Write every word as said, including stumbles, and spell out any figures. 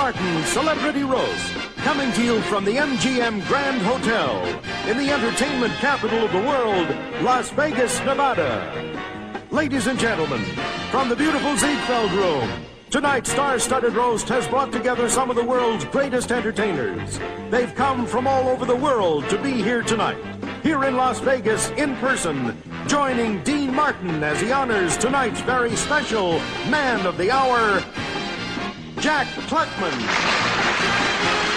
Martin Celebrity Roast, coming to you from the M G M Grand Hotel in the entertainment capital of the world, Las Vegas, Nevada. Ladies and gentlemen, from the beautiful Ziegfeld Room, tonight's star-studded roast has brought together some of the world's greatest entertainers. They've come from all over the world to be here tonight, here in Las Vegas in person, joining Dean Martin as he honors tonight's very special Man of the Hour, Jack Klugman.